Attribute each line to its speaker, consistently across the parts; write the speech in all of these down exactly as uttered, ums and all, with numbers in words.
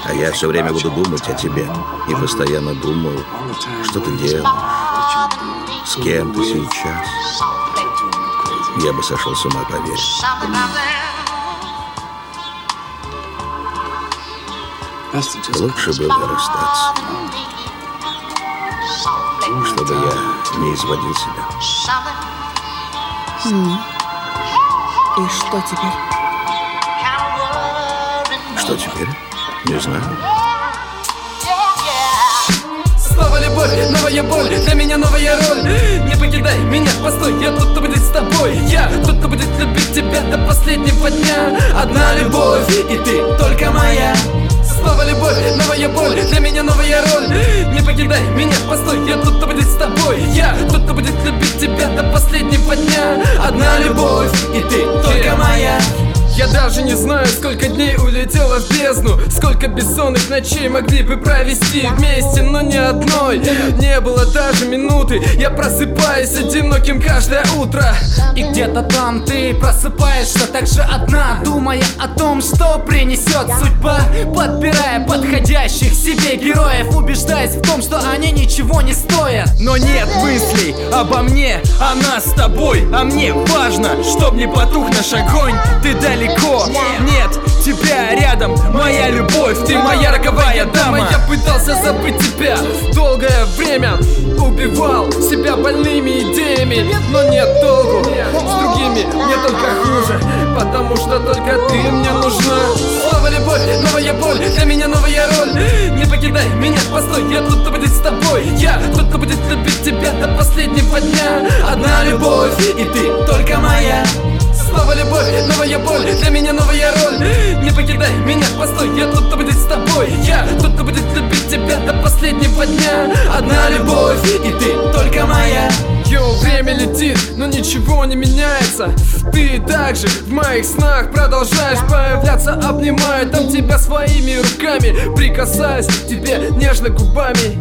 Speaker 1: А я все время буду думать о тебе. И постоянно думаю, что ты делаешь, с кем ты сейчас. Я бы сошел с ума, поверь. Лучше было расстаться, чтобы я не изводил себя.
Speaker 2: Mm. И что теперь?
Speaker 1: Что теперь? Не знаю.
Speaker 3: Снова любовь, новая боль, для меня новая роль. Не покидай меня, постой, я тот, кто будет с тобой. Я тот, кто будет любить тебя до последнего дня. Одна любовь, и ты только моя. Снова любовь, новая боль, для меня новая роль. Не покидай меня, постой, я тот, кто будет с тобой. Я тот, кто будет любить тебя до последнего дня. Одна любовь, и ты только моя. Я даже не знаю, сколько дней улетело в бездну, сколько бессонных ночей могли бы провести вместе, но ни одной не было даже минуты. Я просыпаюсь одиноким каждое утро.
Speaker 4: И где-то там ты просыпаешься также одна, думая о том, что принесет судьба, подбирая подходящих себе героев, убеждаясь в том, что они ничего не стоят.
Speaker 3: Но нет мыслей обо мне, о нас с тобой. А мне важно, чтоб не потух наш огонь. Ты далеко, нет тебя рядом, моя любовь, ты моя роковая дама. Я пытался забыть тебя долгое время, убивал себя больными идеями, но нет толку, с другими мне только хуже, потому что только ты мне нужна. Снова любовь, новая боль, для меня новая роль. Не покидай меня, постой, я тот, кто будет с тобой. Я тот, кто будет любить тебя до последнего дня. Одна любовь, и ты только моя. Снова любовь, новая боль, для меня новая роль. Не покидай меня, постой, я тот, кто будет с тобой. Я тот, кто будет любить тебя до последнего дня. Одна любовь, и ты только моя. Йоу, время летит, но ничего не меняется. Ты также в моих снах продолжаешь появляться. Обнимаю там тебя своими руками, прикасаюсь к тебе нежно губами.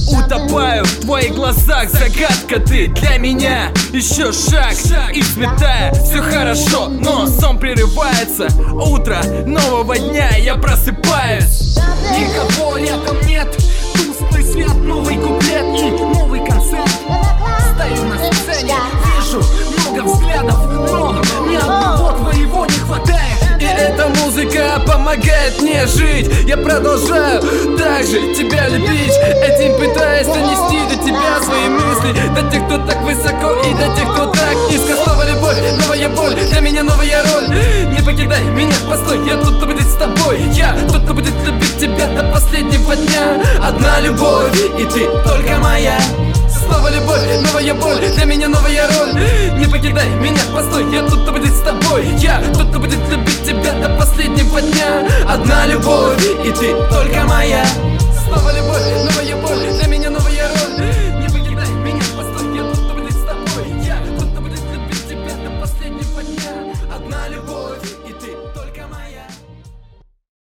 Speaker 3: Утопаю в твоих глазах, загадка ты для меня. Еще шаг и взлетая, все хорошо, но сон прерывается. Утро нового дня, я просыпаюсь.
Speaker 4: Никого рядом нет, тусклый свет, новый куплет и новый концерт. Стою на сцене, вижу много взглядов, но ни одного твоего не хватает.
Speaker 3: И эта музыка помогает мне жить. Я продолжаю также тебя любить, этим пытаясь донести до тебя свои мысли, до тех, кто так высоко, и до тех, кто так низко. Снова любовь, новая боль, для меня новая роль. Не покидай меня, постой, я тот, кто будет с тобой. Я тот, кто будет любить тебя до последнего дня. Одна любовь, и ты только моя. Снова любовь, новая боль, для меня новая роль. Не покидай меня, постой, я тот, кто будет с тобой. Я тот, кто будет любить тебя до последнего дня.